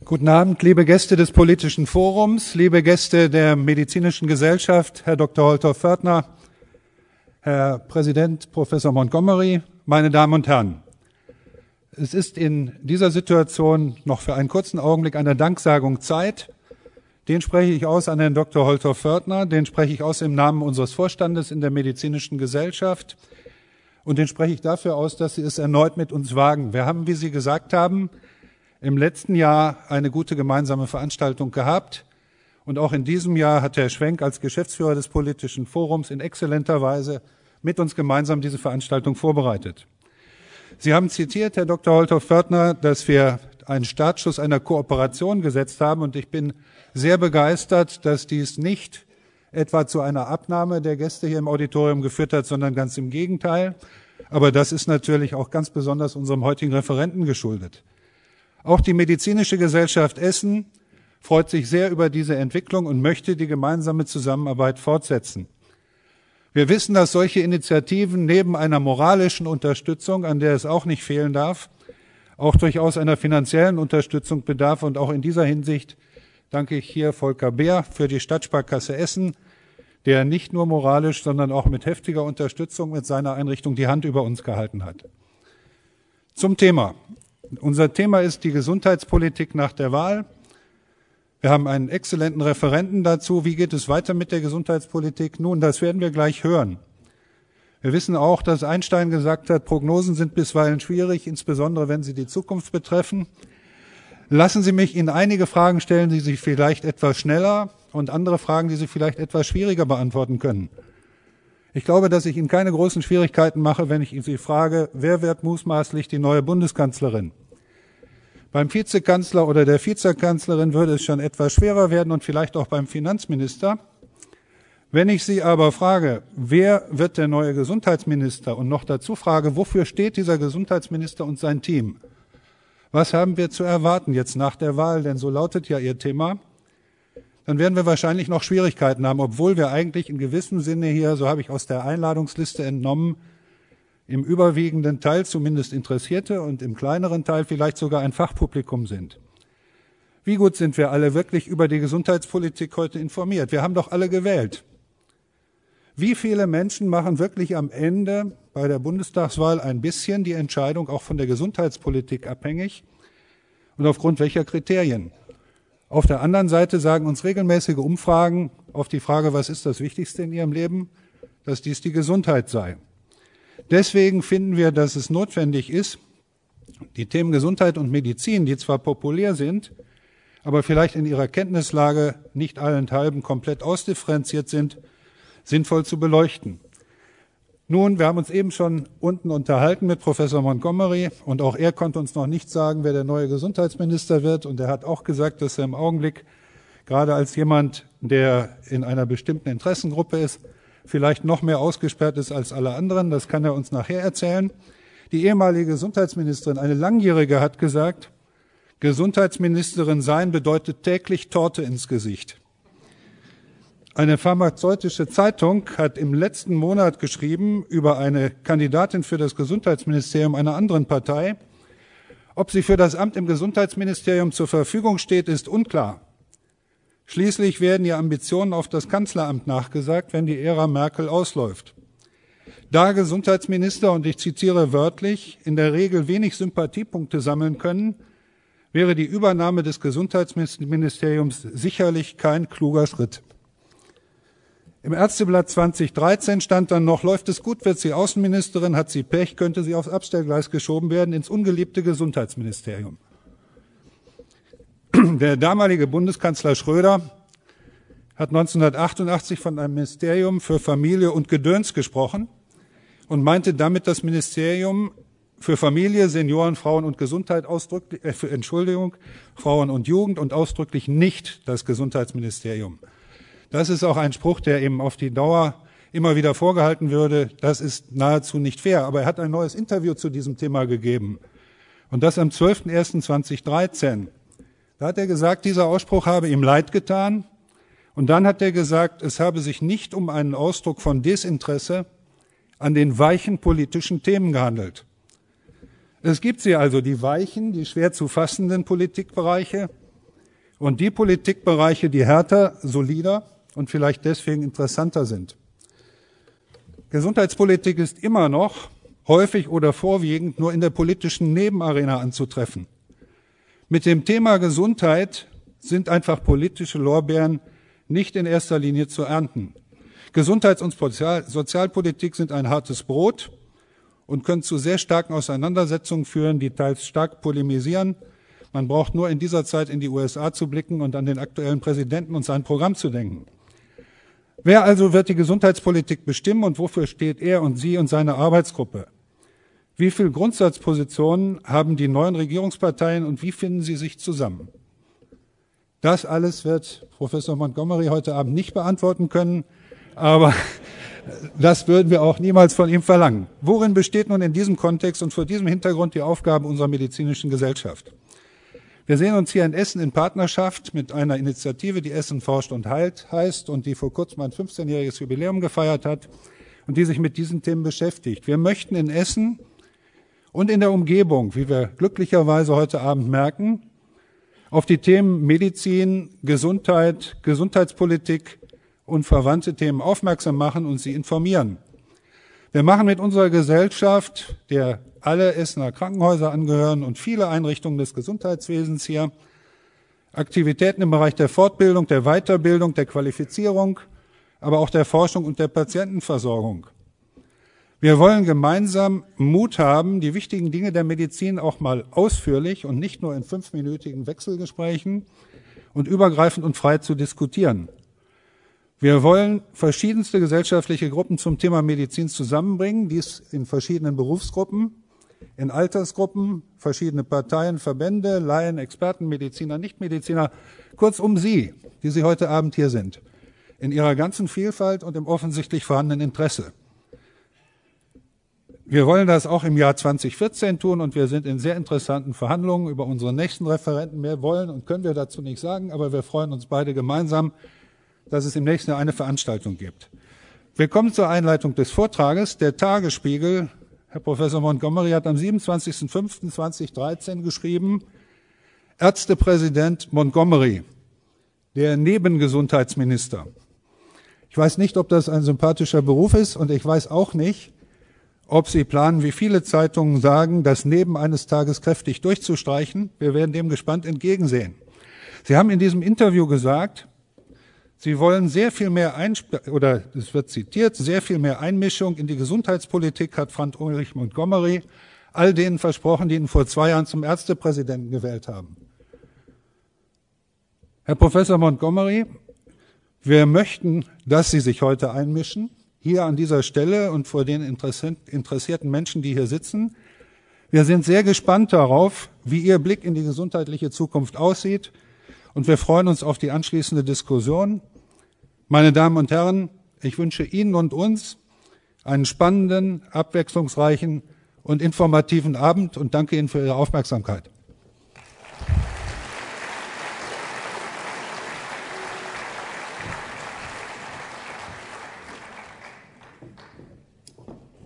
Guten Abend, liebe Gäste des Politischen Forums, liebe Gäste der Medizinischen Gesellschaft, Herr Dr. Holtorf-Fördner, Herr Präsident Professor Montgomery, meine Damen und Herren. Es ist in dieser Situation noch für einen kurzen Augenblick einer Danksagung Zeit. Den spreche ich aus an Herrn Dr. Holtorf-Fördner, den spreche ich aus im Namen unseres Vorstandes in der Medizinischen Gesellschaft und den spreche ich dafür aus, dass Sie es erneut mit uns wagen. Wir haben, wie Sie gesagt haben, im letzten Jahr eine gute gemeinsame Veranstaltung gehabt und auch in diesem Jahr hat Herr Schwenk als Geschäftsführer des Politischen Forums in exzellenter Weise mit uns gemeinsam diese Veranstaltung vorbereitet. Sie haben zitiert, Herr Dr. Holtorf-Fördner, dass wir einen Startschuss einer Kooperation gesetzt haben und ich bin sehr begeistert, dass dies nicht etwa zu einer Abnahme der Gäste hier im Auditorium geführt hat, sondern ganz im Gegenteil. Aber das ist natürlich auch ganz besonders unserem heutigen Referenten geschuldet. Auch die Medizinische Gesellschaft Essen freut sich sehr über diese Entwicklung und möchte die gemeinsame Zusammenarbeit fortsetzen. Wir wissen, dass solche Initiativen neben einer moralischen Unterstützung, an der es auch nicht fehlen darf, auch durchaus einer finanziellen Unterstützung bedarf. Und auch in dieser Hinsicht danke ich hier Volker Beer für die Stadtsparkasse Essen, der nicht nur moralisch, sondern auch mit heftiger Unterstützung mit seiner Einrichtung die Hand über uns gehalten hat. Zum Thema. Unser Thema ist die Gesundheitspolitik nach der Wahl. Wir haben einen exzellenten Referenten dazu. Wie geht es weiter mit der Gesundheitspolitik? Nun, das werden wir gleich hören. Wir wissen auch, dass Einstein gesagt hat, Prognosen sind bisweilen schwierig, insbesondere wenn sie die Zukunft betreffen. Lassen Sie mich Ihnen einige Fragen stellen, die Sie vielleicht etwas schneller und andere Fragen, die Sie vielleicht etwas schwieriger beantworten können. Ich glaube, dass ich Ihnen keine großen Schwierigkeiten mache, wenn ich Sie frage, wer wird mutmaßlich die neue Bundeskanzlerin? Beim Vizekanzler oder der Vizekanzlerin würde es schon etwas schwerer werden und vielleicht auch beim Finanzminister. Wenn ich Sie aber frage, wer wird der neue Gesundheitsminister und noch dazu frage, wofür steht dieser Gesundheitsminister und sein Team? Was haben wir zu erwarten jetzt nach der Wahl? Denn so lautet ja Ihr Thema. Dann werden wir wahrscheinlich noch Schwierigkeiten haben, obwohl wir eigentlich in gewissem Sinne hier, so habe ich aus der Einladungsliste entnommen, im überwiegenden Teil zumindest Interessierte und im kleineren Teil vielleicht sogar ein Fachpublikum sind. Wie gut sind wir alle wirklich über die Gesundheitspolitik heute informiert? Wir haben doch alle gewählt. Wie viele Menschen machen wirklich am Ende bei der Bundestagswahl ein bisschen die Entscheidung auch von der Gesundheitspolitik abhängig und aufgrund welcher Kriterien? Auf der anderen Seite sagen uns regelmäßige Umfragen auf die Frage, was ist das Wichtigste in Ihrem Leben, dass dies die Gesundheit sei. Deswegen finden wir, dass es notwendig ist, die Themen Gesundheit und Medizin, die zwar populär sind, aber vielleicht in ihrer Kenntnislage nicht allenthalben komplett ausdifferenziert sind, sinnvoll zu beleuchten. Nun, wir haben uns eben schon unten unterhalten mit Professor Montgomery und auch er konnte uns noch nicht sagen, wer der neue Gesundheitsminister wird. Und er hat auch gesagt, dass er im Augenblick, gerade als jemand, der in einer bestimmten Interessengruppe ist, vielleicht noch mehr ausgesperrt ist als alle anderen. Das kann er uns nachher erzählen. Die ehemalige Gesundheitsministerin, eine langjährige, hat gesagt, Gesundheitsministerin sein bedeutet täglich Torte ins Gesicht. Eine pharmazeutische Zeitung hat im letzten Monat geschrieben über eine Kandidatin für das Gesundheitsministerium einer anderen Partei. Ob sie für das Amt im Gesundheitsministerium zur Verfügung steht, ist unklar. Schließlich werden ihr Ambitionen auf das Kanzleramt nachgesagt, wenn die Ära Merkel ausläuft. Da Gesundheitsminister, und ich zitiere wörtlich, in der Regel wenig Sympathiepunkte sammeln können, wäre die Übernahme des Gesundheitsministeriums sicherlich kein kluger Schritt. Im Ärzteblatt 2013 stand dann noch, läuft es gut, wird sie Außenministerin, hat sie Pech, könnte sie aufs Abstellgleis geschoben werden, ins ungeliebte Gesundheitsministerium. Der damalige Bundeskanzler Schröder hat 1988 von einem Ministerium für Familie und Gedöns gesprochen und meinte damit das Ministerium für Familie, Senioren, Frauen und Gesundheit ausdrücklich, Frauen und Jugend und ausdrücklich nicht das Gesundheitsministerium. Das ist auch ein Spruch, der eben auf die Dauer immer wieder vorgehalten würde. Das ist nahezu nicht fair. Aber er hat ein neues Interview zu diesem Thema gegeben. Und das am 12.01.2013. Da hat er gesagt, dieser Ausspruch habe ihm leid getan. Und dann hat er gesagt, es habe sich nicht um einen Ausdruck von Desinteresse an den weichen politischen Themen gehandelt. Es gibt sie also, die weichen, die schwer zu fassenden Politikbereiche, und die Politikbereiche, die härter, solider und vielleicht deswegen interessanter sind. Gesundheitspolitik ist immer noch häufig oder vorwiegend nur in der politischen Nebenarena anzutreffen. Mit dem Thema Gesundheit sind einfach politische Lorbeeren nicht in erster Linie zu ernten. Gesundheits- und Sozialpolitik sind ein hartes Brot und können zu sehr starken Auseinandersetzungen führen, die teils stark polemisieren. Man braucht nur in dieser Zeit in die USA zu blicken und an den aktuellen Präsidenten und sein Programm zu denken. Wer also wird die Gesundheitspolitik bestimmen und wofür steht er und sie und seine Arbeitsgruppe? Wie viele Grundsatzpositionen haben die neuen Regierungsparteien und wie finden sie sich zusammen? Das alles wird Professor Montgomery heute Abend nicht beantworten können, aber das würden wir auch niemals von ihm verlangen. Worin besteht nun in diesem Kontext und vor diesem Hintergrund die Aufgabe unserer medizinischen Gesellschaft? Wir sehen uns hier in Essen in Partnerschaft mit einer Initiative, die Essen forscht und heilt heißt und die vor kurzem ein 15-jähriges Jubiläum gefeiert hat und die sich mit diesen Themen beschäftigt. Wir möchten in Essen und in der Umgebung, wie wir glücklicherweise heute Abend merken, auf die Themen Medizin, Gesundheit, Gesundheitspolitik und verwandte Themen aufmerksam machen und sie informieren. Wir machen mit unserer Gesellschaft, der alle Essener Krankenhäuser angehören und viele Einrichtungen des Gesundheitswesens hier, Aktivitäten im Bereich der Fortbildung, der Weiterbildung, der Qualifizierung, aber auch der Forschung und der Patientenversorgung. Wir wollen gemeinsam Mut haben, die wichtigen Dinge der Medizin auch mal ausführlich und nicht nur in 5-minütigen Wechselgesprächen und übergreifend und frei zu diskutieren. Wir wollen verschiedenste gesellschaftliche Gruppen zum Thema Medizin zusammenbringen, dies in verschiedenen Berufsgruppen, in Altersgruppen, verschiedene Parteien, Verbände, Laien, Experten, Mediziner, Nichtmediziner, kurzum Sie, die Sie heute Abend hier sind, in ihrer ganzen Vielfalt und im offensichtlich vorhandenen Interesse. Wir wollen das auch im Jahr 2014 tun und wir sind in sehr interessanten Verhandlungen über unsere nächsten Referenten. Mehr wollen und können wir dazu nicht sagen, aber wir freuen uns beide gemeinsam, dass es im nächsten Jahr eine Veranstaltung gibt. Wir kommen zur Einleitung des Vortrages. Der Tagesspiegel, Herr Professor Montgomery, hat am 27.05.2013 geschrieben, Ärztepräsident Montgomery, der Nebengesundheitsminister. Ich weiß nicht, ob das ein sympathischer Beruf ist und ich weiß auch nicht, ob Sie planen, wie viele Zeitungen sagen, das Neben eines Tages kräftig durchzustreichen. Wir werden dem gespannt entgegensehen. Sie haben in diesem Interview gesagt, Sie wollen sehr viel mehr oder es wird zitiert, sehr viel mehr Einmischung in die Gesundheitspolitik hat Franz-Ulrich Montgomery all denen versprochen, die ihn vor 2 Jahren zum Ärztepräsidenten gewählt haben. Herr Professor Montgomery, wir möchten, dass Sie sich heute einmischen, hier an dieser Stelle und vor den interessierten Menschen, die hier sitzen. Wir sind sehr gespannt darauf, wie Ihr Blick in die gesundheitliche Zukunft aussieht und wir freuen uns auf die anschließende Diskussion. Meine Damen und Herren, ich wünsche Ihnen und uns einen spannenden, abwechslungsreichen und informativen Abend und danke Ihnen für Ihre Aufmerksamkeit.